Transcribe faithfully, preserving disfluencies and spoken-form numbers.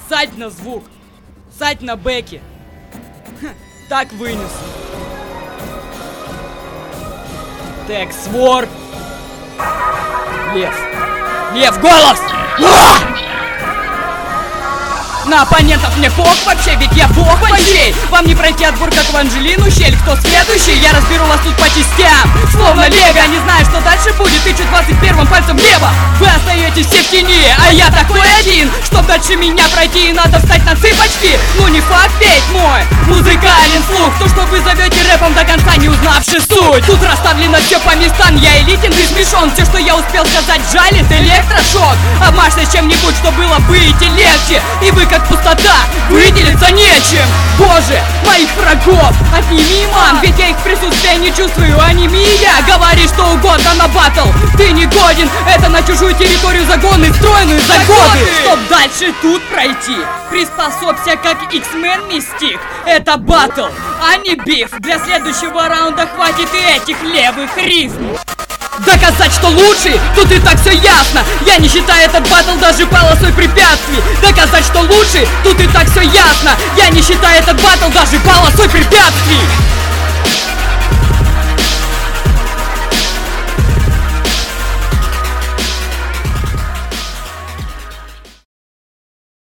Ссать на звук. Ссать на бэки. Ха, так вынес. Так, свор. Лев. Лев, голос! На оппонентов мне пох вообще, ведь я бог вообще. Вам не пройти отбор, как в Анжелину щель. Кто следующий? Я разберу вас тут по частям. Словно лего, не знаю, что дальше будет. Тычу двадцать первым пальцем влево. Вы остаетесь все в тени, а я такой один. Чтоб дальше меня пройти, надо встать на цыпочки. Ну не факт ведь мой музыкален слух. То, что вы зовете рэпом, до конца не узнавши суть. Тут расставлено все по местам, я элитен, ты смешон. Все, что я успел сказать, жалит электрошок. Обмажься чем-нибудь, что было бы идти легче. И вы как пустота, выделиться нечем. Боже, моих врагов отними, ман, ведь я их присутствия не чувствую. Анемия, говори что угодно на баттл. Ты не годен, это на чужую территорию загоны, стройную за годы. Чтоб дальше тут пройти, приспособься как X-Men Мистик. Это баттл, а не биф. Для следующего раунда хватит и этих левых рифм. Доказать, что лучший, тут и так все ясно. Я не считаю этот баттл даже полосой препятствий. Доказать, что лучший, тут и так все ясно. Я не считаю этот баттл даже полосой препятствий.